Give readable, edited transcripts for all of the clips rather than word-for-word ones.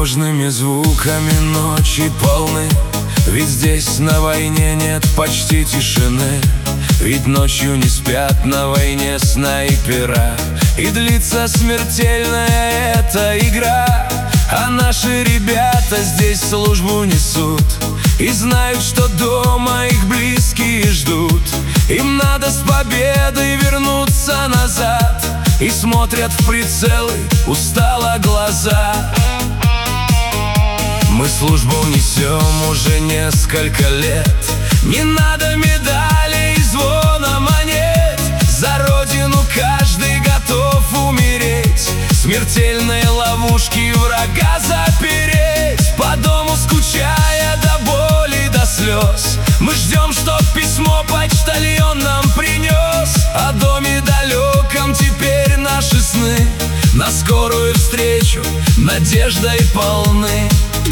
тревожными звуками ночи полны. Ведь здесь на войне нет почти тишины. Ведь ночью не спят на войне снайпера. И длится смертельная эта игра. А наши ребята здесь службу несут и знают, что дома их близкие ждут. Им надо с победой вернуться назад. И смотрят в прицелы устало глаза. Мы службу несем уже несколько лет. Не надо медалей и звона монет. За родину каждый готов умереть. Смертельные ловушки врага запереть. По дому скучая до боли, до слез. Мы ждем, чтоб письмо почтальон нам принес. О доме далеком теперь наши сны на скорую встречу надеждой полны.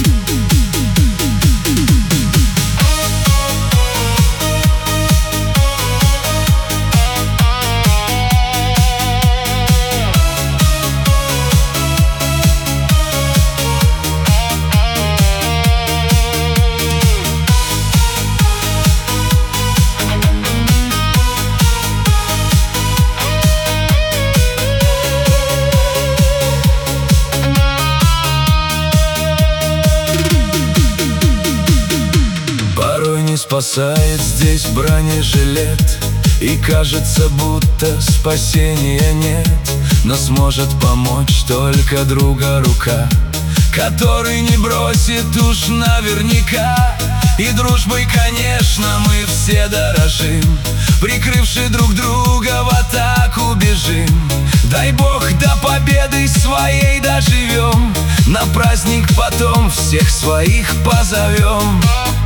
Спасает здесь бронежилет, и кажется, будто спасения нет. Но сможет помочь только друга рука, который не бросит уж наверняка. И дружбой, конечно, мы все дорожим, прикрывши друг друга в атаку бежим. Дай Бог, до победы своей доживем, на праздник потом всех своих позовем.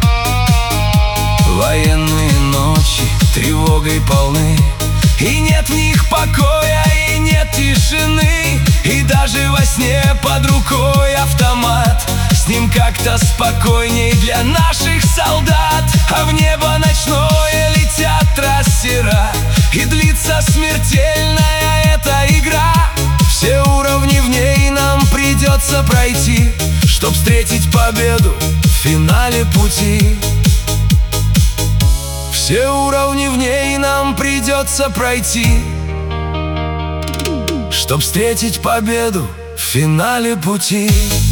Военные ночи тревогой полны, и нет в них покоя, и нет тишины. И даже во сне под рукой автомат, с ним как-то спокойней для наших солдат. А в небо ночное летят трассера, и длится смертельная эта игра. Все уровни в ней нам придется пройти, чтоб встретить победу в финале пути. Все уровни в ней нам придется пройти, чтоб встретить победу в финале пути.